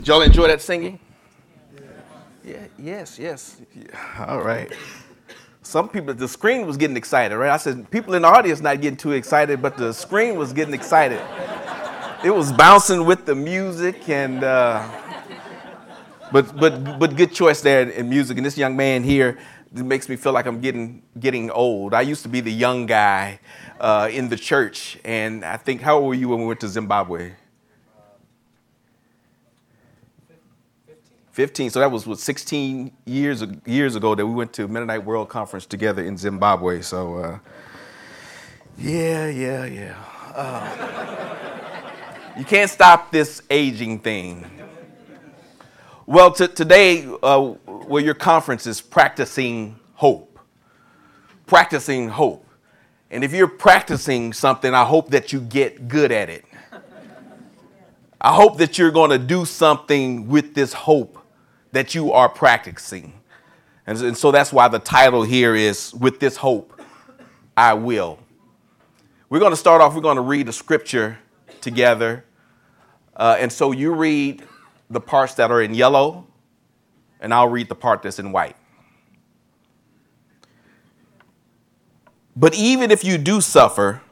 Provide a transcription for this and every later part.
Did y'all enjoy that singing? Yeah, yes, yes. Yeah. All right. Some people, the screen was getting excited, right? I said, people in the audience not getting too excited, but the screen was getting excited. It was bouncing with the music, and but good choice there in music. And this young man here makes me feel like I'm getting old. I used to be the young guy in the church, and I think, how old were you when we went to Zimbabwe? 15. So that was 16 years ago that we went to Mennonite World Conference together in Zimbabwe. So yeah. You can't stop this aging thing. Well, today, your conference is practicing hope. Practicing hope. And if you're practicing something, I hope that you get good at it. I hope that you're going to do something with this hope that you are practicing. And so that's why the title here is With This Hope, I Will. We're going to start off, we're going to read the scripture together. And so you read the parts that are in yellow, and I'll read the part that's in white. But even if you do suffer,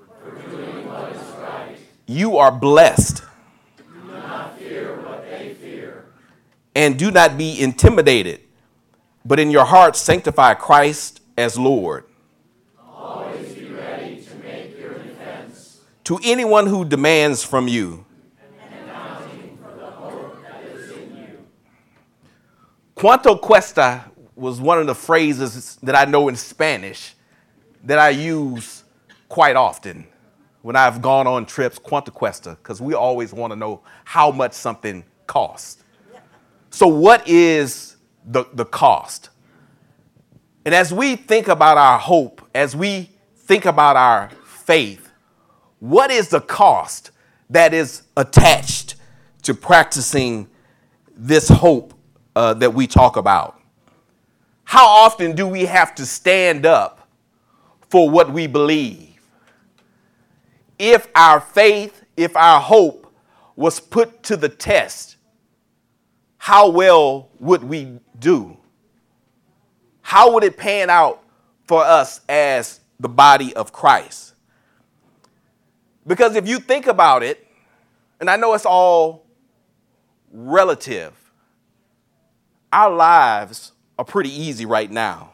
you are blessed. Do not fear what they fear. And do not be intimidated, but in your hearts sanctify Christ as Lord. Always be ready to make your defense to anyone who demands from you. Cuanto cuesta was one of the phrases that I know in Spanish that I use quite often when I've gone on trips. Cuanto cuesta, because we always want to know how much something costs. So what is the cost? And as we think about our hope, as we think about our faith, what is the cost that is attached to practicing this hope that we talk about? How often do we have to stand up for what we believe? If our faith, if our hope was put to the test, how well would we do? How would it pan out for us as the body of Christ? Because if you think about it, and I know it's all relative, our lives are pretty easy right now.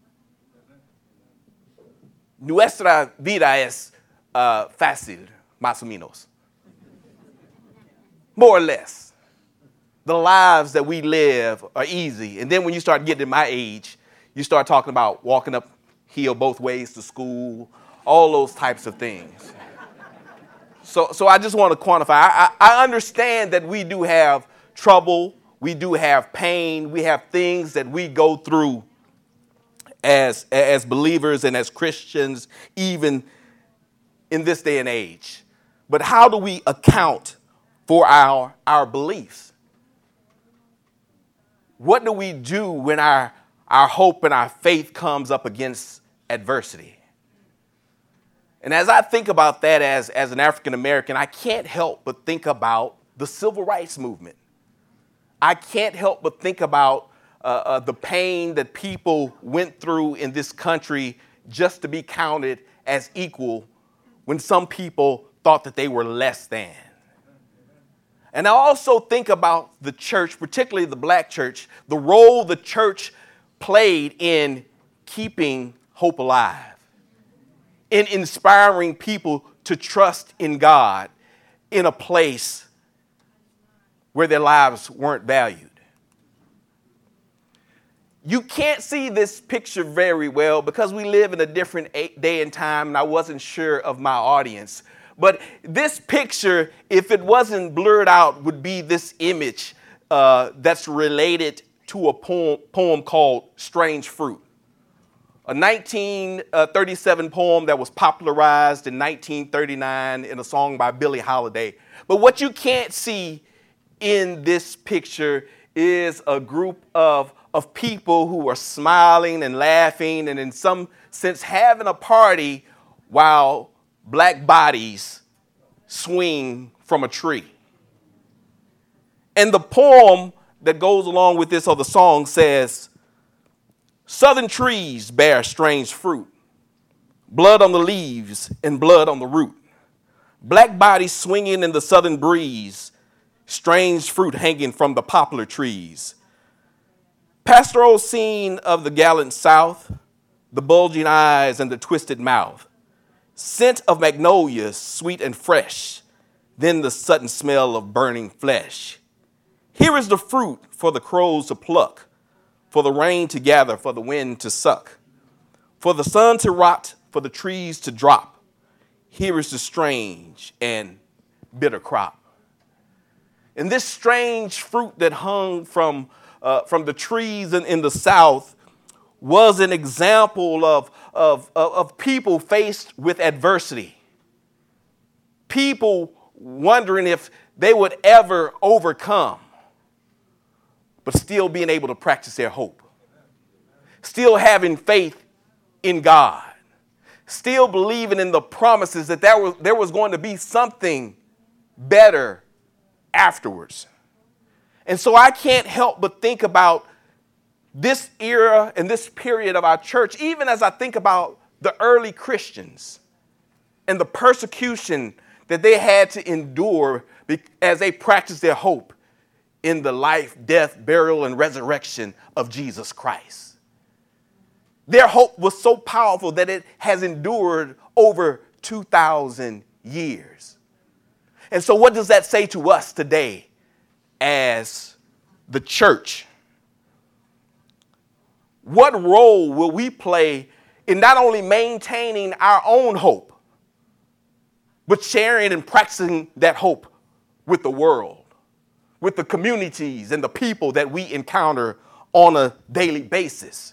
Nuestra vida es fácil, más o menos. More or less. The lives that we live are easy. And then when you start getting to my age, you start talking about walking uphill both ways to school, all those types of things. So I just want to quantify. I understand that we do have trouble. We do have pain. We have things that we go through as believers and as Christians, even in this day and age. But how do we account for our beliefs? What do we do when our hope and our faith comes up against adversity? And as I think about that as an African American, I can't help but think about the civil rights movement. I can't help but think about the pain that people went through in this country just to be counted as equal when some people thought that they were less than. And I also think about the church, particularly the black church, the role the church played in keeping hope alive, in inspiring people to trust in God in a place where their lives weren't valued. You can't see this picture very well because we live in a different day and time, and I wasn't sure of my audience. But this picture, if it wasn't blurred out, would be this image that's related to a poem called Strange Fruit, a 1937 poem that was popularized in 1939 in a song by Billie Holiday. But what you can't see in this picture is a group of people who are smiling and laughing and in some sense having a party while black bodies swing from a tree. And the poem that goes along with this, or the song, says, southern trees bear strange fruit, blood on the leaves and blood on the root. Black bodies swinging in the southern breeze, strange fruit hanging from the poplar trees. Pastoral scene of the gallant South, the bulging eyes and the twisted mouth. Scent of magnolias, sweet and fresh, then the sudden smell of burning flesh. Here is the fruit for the crows to pluck, for the rain to gather, for the wind to suck, for the sun to rot, for the trees to drop. Here is the strange and bitter crop. And this strange fruit that hung from the trees in the South was an example of people faced with adversity. People wondering if they would ever overcome, but still being able to practice their hope. Still having faith in God. Still believing in the promises that there was going to be something better afterwards. And so I can't help but think about this era and this period of our church, even as I think about the early Christians and the persecution that they had to endure as they practiced their hope in the life, death, burial, and resurrection of Jesus Christ. Their hope was so powerful that it has endured over 2,000 years. And so what does that say to us today as the church? What role will we play in not only maintaining our own hope, but sharing and practicing that hope with the world, with the communities and the people that we encounter on a daily basis?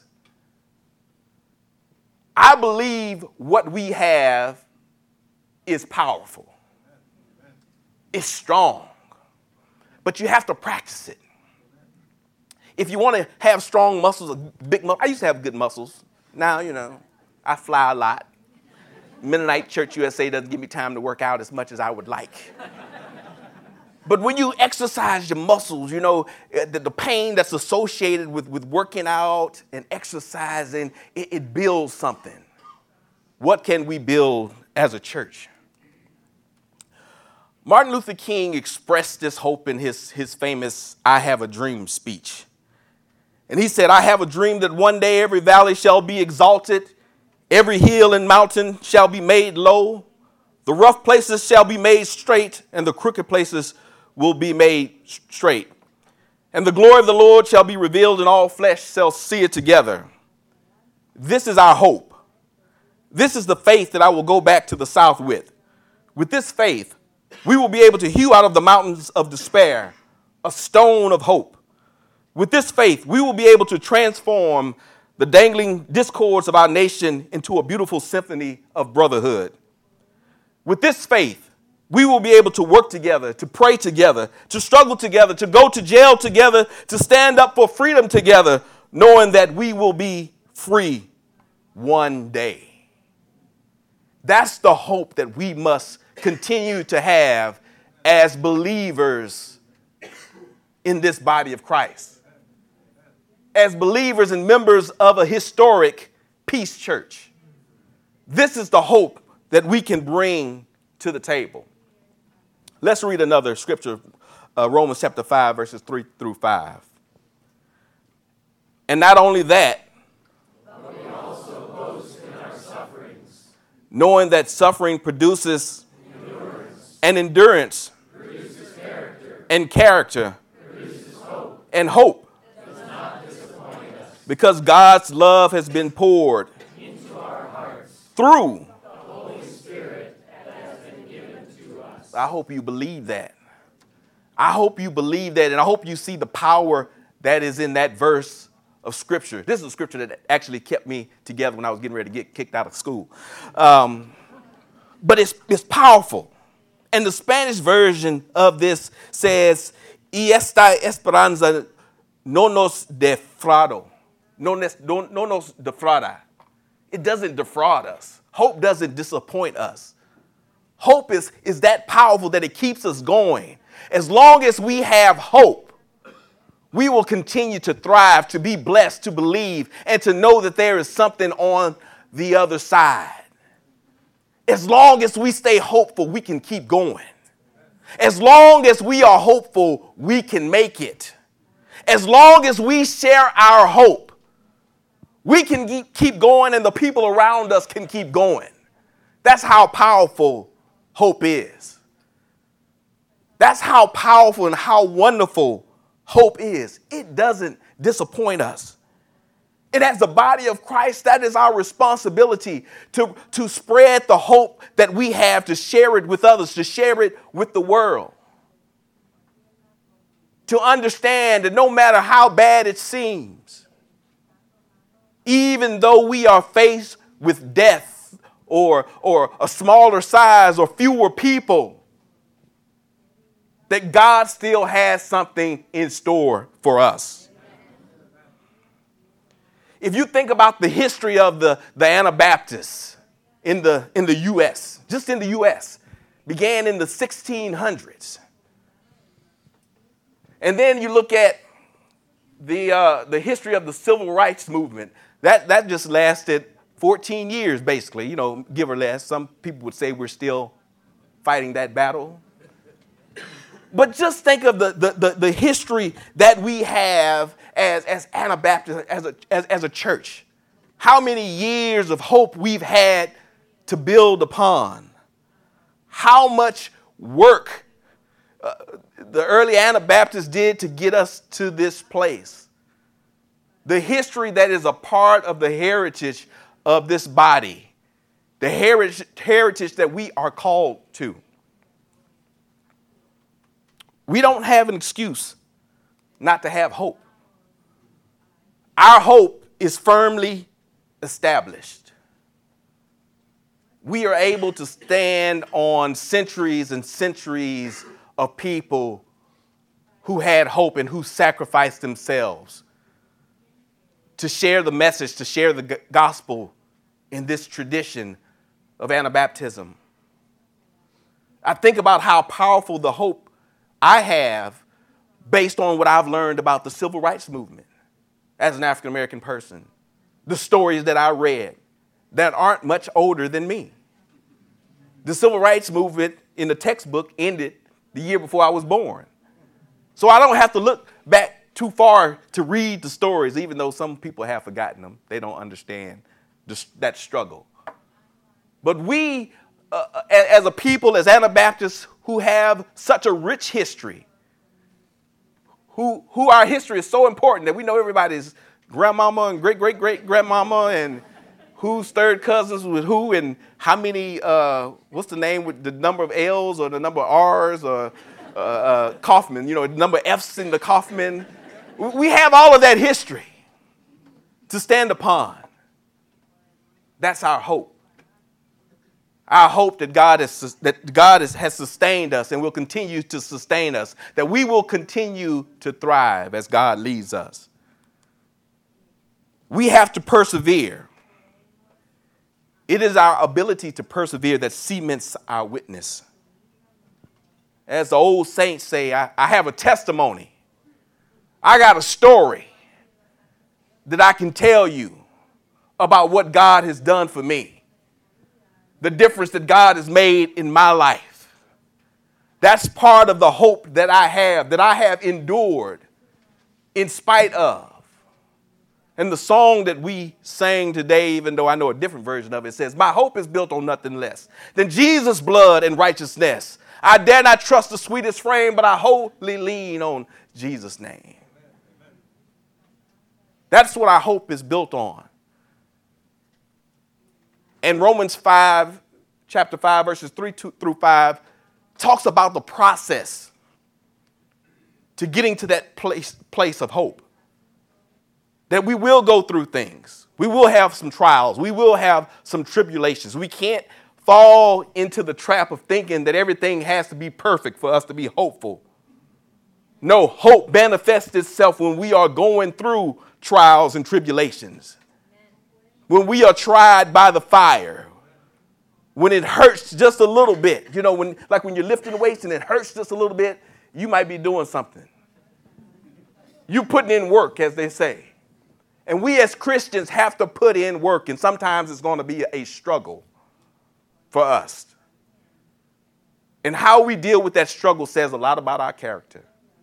I believe what we have is powerful. It's strong, but you have to practice it. If you want to have strong muscles, big muscles, I used to have good muscles. Now, I fly a lot. Mennonite Church USA doesn't give me time to work out as much as I would like. But when you exercise your muscles, the pain that's associated with working out and exercising, it builds something. What can we build as a church? Martin Luther King expressed this hope in his famous I Have a Dream speech. And he said, I have a dream that one day every valley shall be exalted, every hill and mountain shall be made low, the rough places shall be made straight, and the crooked places will be made straight. And the glory of the Lord shall be revealed, and all flesh shall see it together. This is our hope. This is the faith that I will go back to the South with. With this faith, we will be able to hew out of the mountains of despair a stone of hope. With this faith, we will be able to transform the dangling discords of our nation into a beautiful symphony of brotherhood. With this faith, we will be able to work together, to pray together, to struggle together, to go to jail together, to stand up for freedom together, knowing that we will be free one day. That's the hope that we must continue to have as believers in this body of Christ. As believers and members of a historic peace church. This is the hope that we can bring to the table. Let's read another scripture, Romans chapter 5, verses 3 through 5. And not only that, but we also boast in our sufferings, knowing that suffering produces endurance, and endurance produces character, and character produces hope, and hope does not disappoint us, because God's love has been poured into our hearts through the Holy Spirit that has been given to us. I hope you believe that. I hope you believe that, and I hope you see the power that is in that verse of Scripture. This is a scripture that actually kept me together when I was getting ready to get kicked out of school. But it's powerful. And the Spanish version of this says, "Y esta esperanza no nos defrauda." No nos defrauda. It doesn't defraud us. Hope doesn't disappoint us. Hope is that powerful that it keeps us going. As long as we have hope, we will continue to thrive, to be blessed, to believe, and to know that there is something on the other side. As long as we stay hopeful, we can keep going. As long as we are hopeful, we can make it. As long as we share our hope, we can keep going and the people around us can keep going. That's how powerful hope is. That's how powerful and how wonderful hope is. It doesn't disappoint us. And as the body of Christ, that is our responsibility to spread the hope that we have, to share it with others, to share it with the world. To understand that no matter how bad it seems, even though we are faced with death or a smaller size or fewer people, that God still has something in store for us. If you think about the history of the Anabaptists in the U.S., just in the U.S., began in the 1600s. And then you look at the history of the civil rights movement. That just lasted 14 years, basically, give or less. Some people would say we're still fighting that battle. But just think of the history that we have as Anabaptists, as a church. How many years of hope we've had to build upon. How much work the early Anabaptists did to get us to this place. The history that is a part of the heritage of this body. The heritage that we are called to. We don't have an excuse not to have hope. Our hope is firmly established. We are able to stand on centuries and centuries of people who had hope and who sacrificed themselves to share the message, to share the gospel in this tradition of Anabaptism. I think about how powerful the hope I have based on what I've learned about the civil rights movement as an African American person. The stories that I read that aren't much older than me. The civil rights movement in the textbook ended the year before I was born. So I don't have to look back too far to read the stories, even though some people have forgotten them. They don't understand that struggle. But we, as a people, as Anabaptists, who have such a rich history, who our history is so important that we know everybody's grandmama and great-great-great-grandmama and who's third cousins with who and how many, what's the name with the number of L's or the number of R's or Kaufman, the number of F's in the Kaufman. We have all of that history to stand upon. That's our hope. Our hope that God has sustained us and will continue to sustain us, that we will continue to thrive as God leads us. We have to persevere. It is our ability to persevere that cements our witness. As the old saints say, I have a testimony. I got a story that I can tell you about what God has done for me. The difference that God has made in my life. That's part of the hope that I have endured in spite of. And the song that we sang today, even though I know a different version of it, says, my hope is built on nothing less than Jesus' blood and righteousness. I dare not trust the sweetest frame, but I wholly lean on Jesus' name. That's what our hope is built on. And Romans 5, chapter 5, verses 3 through 5, talks about the process to getting to that place of hope. That we will go through things. We will have some trials. We will have some tribulations. We can't fall into the trap of thinking that everything has to be perfect for us to be hopeful. No, hope manifests itself when we are going through trials and tribulations. When we are tried by the fire, when it hurts just a little bit, when you're lifting weights and it hurts just a little bit, You might be doing something. You putting in work, as they say. And we as Christians have to put in work, and sometimes it's going to be a struggle for us. And how we deal with that struggle says a lot about our character.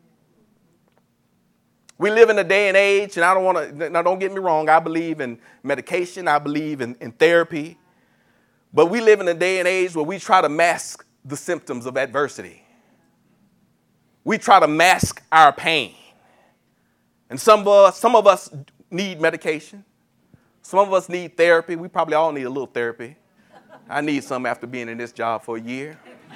We live in a day and age, and now don't get me wrong, I believe in medication, I believe in therapy, but we live in a day and age where we try to mask the symptoms of adversity. We try to mask our pain. And some of us need medication. Some of us need therapy. We probably all need a little therapy. I need some after being in this job for a year.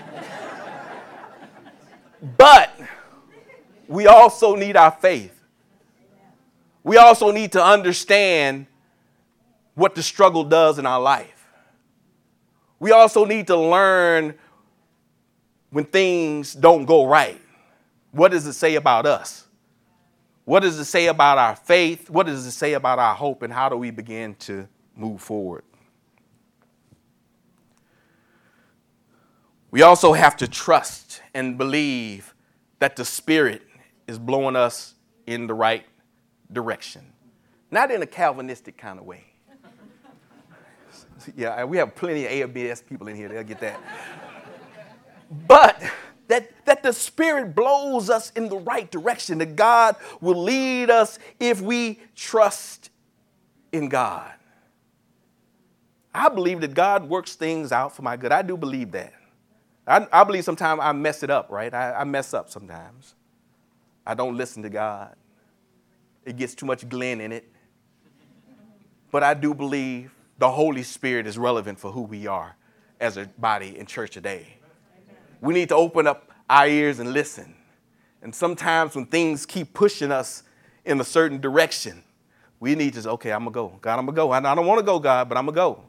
But we also need our faith. We also need to understand what the struggle does in our life. We also need to learn when things don't go right. What does it say about us? What does it say about our faith? What does it say about our hope? And how do we begin to move forward? We also have to trust and believe that the Spirit is blowing us in the right direction. Not in a Calvinistic kind of way. Yeah, we have plenty of ABS people in here. They'll get that. But that the Spirit blows us in the right direction, that God will lead us if we trust in God. I believe that God works things out for my good. I do believe that. I believe sometimes I mess it up, right? I mess up sometimes. I don't listen to God. It gets too much Glenn in it. But I do believe the Holy Spirit is relevant for who we are as a body in church today. We need to open up our ears and listen. And sometimes when things keep pushing us in a certain direction, we need to say, okay, I'm going to go. God, I'm going to go. I don't want to go, God, but I'm going to go.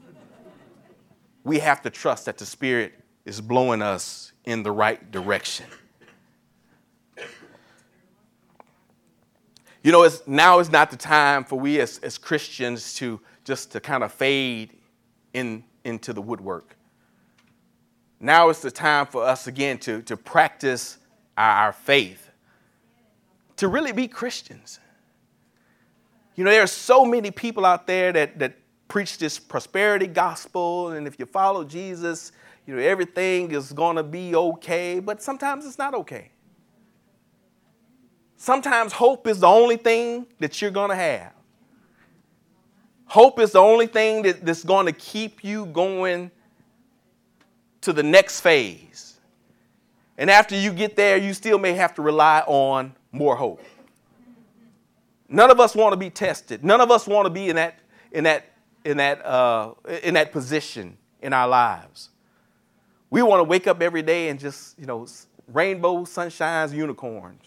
We have to trust that the Spirit is blowing us in the right direction. You know, now is not the time for we as Christians to kind of fade into the woodwork. Now is the time for us again to practice our faith, to really be Christians. You know, there are so many people out there that preach this prosperity gospel, and if you follow Jesus, you know, everything is going to be okay, but sometimes it's not okay. Sometimes hope is the only thing that you're going to have. Hope is the only thing that's going to keep you going to the next phase. And after you get there, you still may have to rely on more hope. None of us want to be tested. None of us want to be in that position in our lives. We want to wake up every day and just, rainbows, sunshines, unicorns.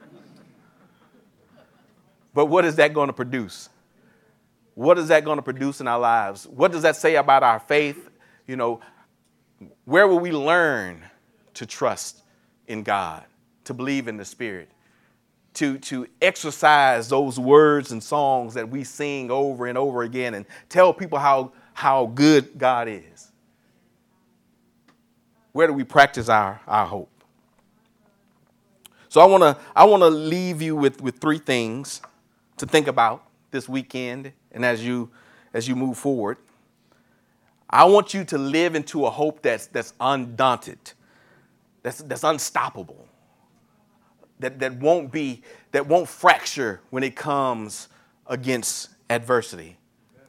But what is that going to produce? What is that going to produce in our lives? What does that say about our faith? Where will we learn to trust in God, to believe in the Spirit, to exercise those words and songs that we sing over and over again and tell people how good God is? Where do we practice our hope? So I want to leave you with three things to think about this weekend and as you move forward. I want you to live into a hope that's undaunted, that's unstoppable, that won't fracture when it comes against adversity.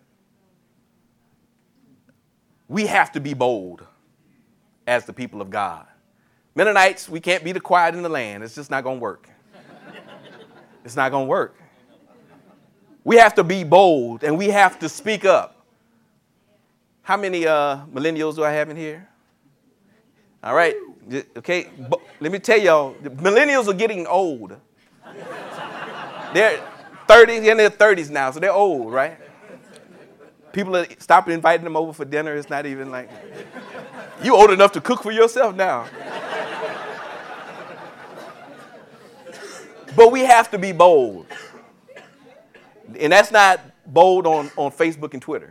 We have to be bold as the people of God. Mennonites, we can't be the quiet in the land. It's just not going to work. It's not going to work. We have to be bold and we have to speak up. How many millennials do I have in here? All right. Okay. Let me tell y'all, the millennials are getting old. They're 30s, in their 30s now, so they're old, right? People are stopping inviting them over for dinner. It's not even like, you old enough to cook for yourself now. But we have to be bold. And that's not bold on Facebook and Twitter.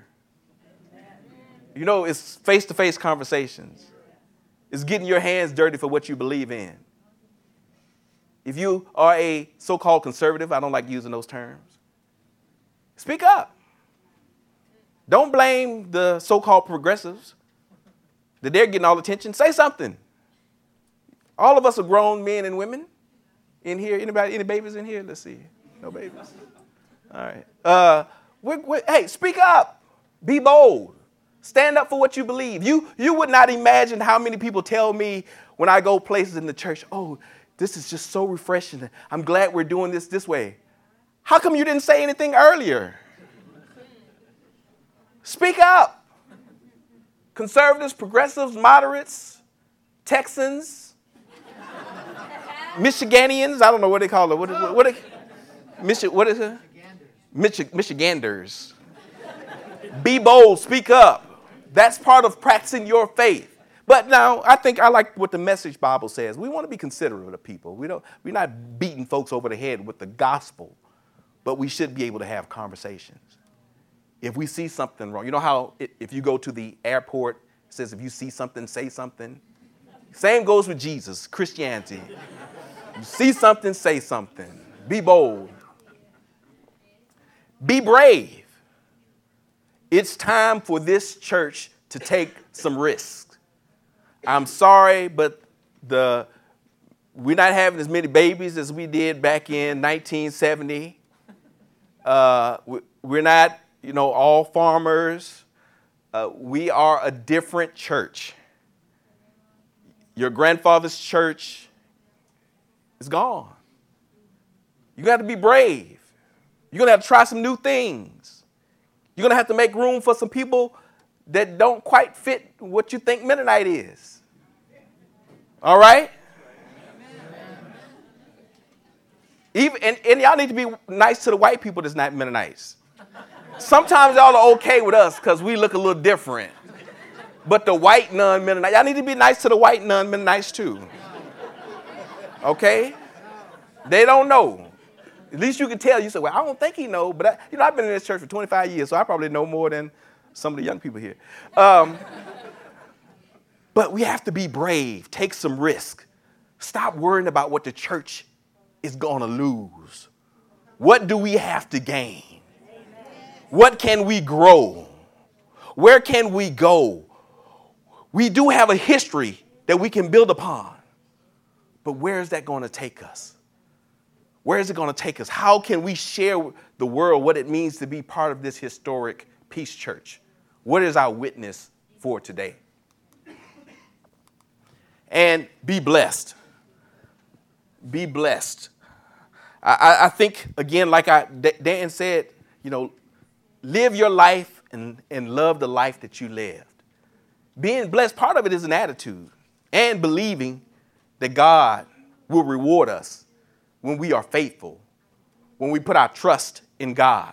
It's face-to-face conversations. It's getting your hands dirty for what you believe in. If you are a so-called conservative, I don't like using those terms, speak up. Don't blame the so-called progressives that they're getting all the attention. Say something. All of us are grown men and women in here. Anybody, any babies in here? Let's see. No babies. All right. Hey, speak up. Be bold. Stand up for what you believe. You would not imagine how many people tell me when I go places in the church, oh, this is just so refreshing. I'm glad we're doing this way. How come you didn't say anything earlier? Speak up. Conservatives, progressives, moderates, Texans, Michiganians, I don't know what they call it. What is it? Michiganders. Be bold, speak up. That's part of practicing your faith. But now, I think I like what the Message Bible says. We want to be considerate of people. We're not beating folks over the head with the gospel, but we should be able to have conversations. If we see something wrong, you know how if you go to the airport, it says if you see something, say something? Same goes with Jesus, Christianity. You see something, say something. Be bold. Be brave. It's time for this church to take some risks. I'm sorry, but we're not having as many babies as we did back in 1970. We're not, all farmers. We are a different church. Your grandfather's church is gone. You got to be brave. You're going to have to try some new things. You're going to have to make room for some people that don't quite fit what you think Mennonite is. All right? And y'all need to be nice to the white people that's not Mennonites. Sometimes y'all are okay with us because we look a little different. But the white non-Mennonites, y'all need to be nice to the white non-Mennonites too. Okay? They don't know. At least you can tell. You say, well, I don't think he know. But, I've been in this church for 25 years, so I probably know more than some of the young people here. But we have to be brave. Take some risk. Stop worrying about what the church is going to lose. What do we have to gain? What can we grow? Where can we go? We do have a history that we can build upon. But where is that going to take us? Where is it going to take us? How can we share with the world what it means to be part of this historic Peace Church? What is our witness for today? And be blessed. Be blessed. I think, again, like Dan said, live your life and love the life that you lived. Being blessed, part of it is an attitude and believing that God will reward us when we are faithful, when we put our trust in God.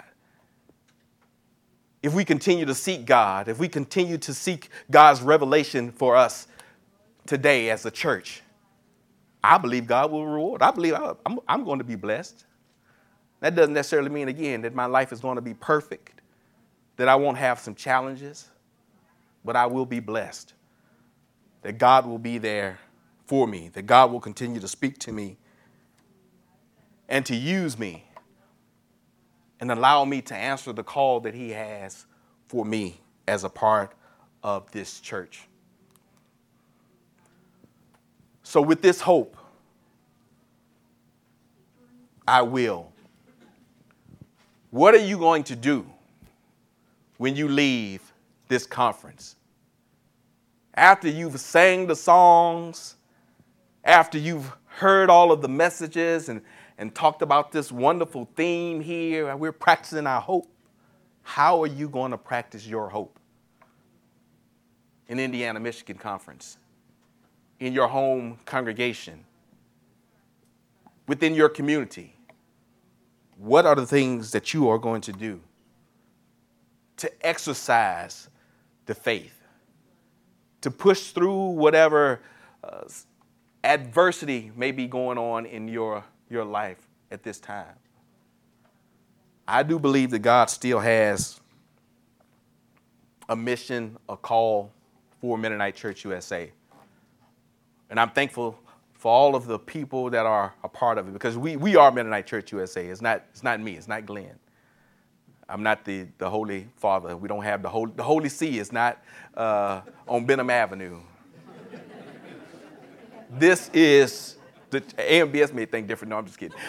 If we continue to seek God, if we continue to seek God's revelation for us today as a church, I believe God will reward. I believe I'm going to be blessed. That doesn't necessarily mean, again, that my life is going to be perfect, that I won't have some challenges, but I will be blessed, that God will be there for me, that God will continue to speak to me and to use me and allow me to answer the call that he has for me as a part of this church. So with this hope, I will. What are you going to do when you leave this conference? After you've sang the songs, after you've heard all of the messages and talked about this wonderful theme here, and we're practicing our hope, how are you going to practice your hope in Indiana, Michigan Conference, in your home congregation, within your community? What are the things that you are going to do to exercise the faith, to push through whatever adversity may be going on in your life at this time? I do believe that God still has a mission, a call for Mennonite Church USA. And I'm thankful for all of the people that are a part of it, because we are Mennonite Church USA. It's not me. It's not Glenn. I'm not the Holy Father. We don't have the Holy See is not on Benham Avenue. This is the AMBS may think different. No, I'm just kidding.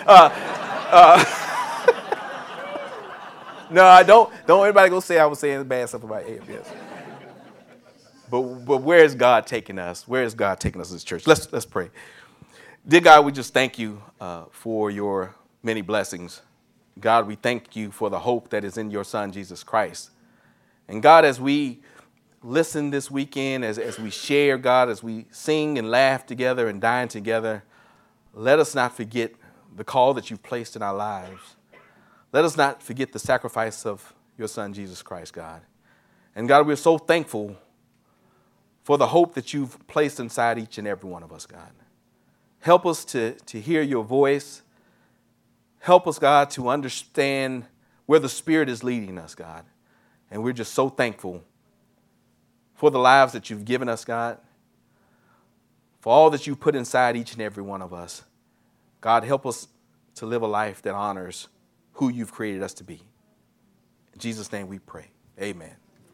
No, don't anybody go say I was saying bad stuff about AMBS. But where is God taking us? Where is God taking us as a church? Let's pray. Dear God, we just thank you for your many blessings. God, we thank you for the hope that is in your Son, Jesus Christ. And God, as we listen this weekend, as we share, God, as we sing and laugh together and dine together, let us not forget the call that you've placed in our lives. Let us not forget the sacrifice of your Son, Jesus Christ, God. And God, we're so thankful for the hope that you've placed inside each and every one of us, God. Help us to hear your voice. Help us, God, to understand where the Spirit is leading us, God. And we're just so thankful for the lives that you've given us, God, for all that you put inside each and every one of us. God, help us to live a life that honors who you've created us to be. In Jesus' name we pray. Amen.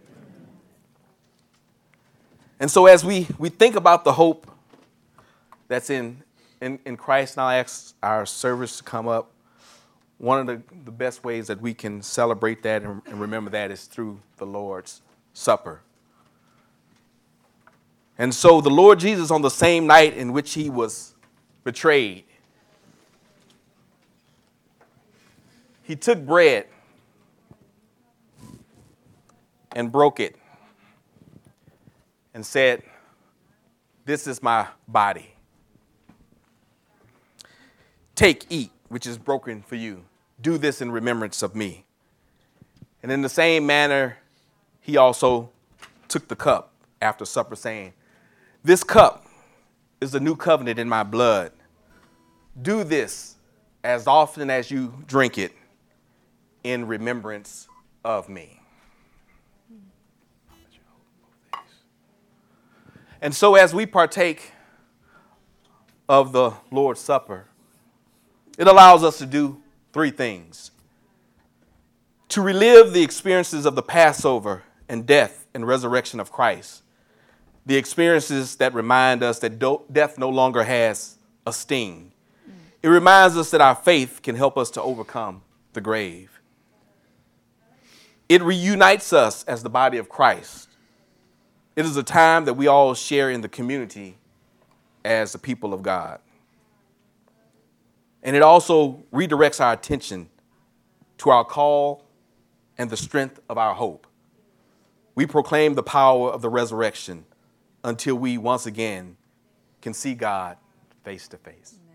And so as we think about the hope that's in Christ, and I'll ask our servers to come up, one of the best ways that we can celebrate that and remember that is through the Lord's Supper. And so the Lord Jesus, on the same night in which he was betrayed, he took bread and broke it and said, "This is my body. Take, eat, which is broken for you. Do this in remembrance of me." And in the same manner, he also took the cup after supper, saying, "This cup is the new covenant in my blood. Do this as often as you drink it in remembrance of me." And so as we partake of the Lord's Supper, it allows us to do three things: to relive the experiences of the Passover and death and resurrection of Christ, the experiences that remind us that death no longer has a sting. It reminds us that our faith can help us to overcome the grave. It reunites us as the body of Christ. It is a time that we all share in the community as the people of God. And it also redirects our attention to our call and the strength of our hope. We proclaim the power of the resurrection until we once again can see God face to face.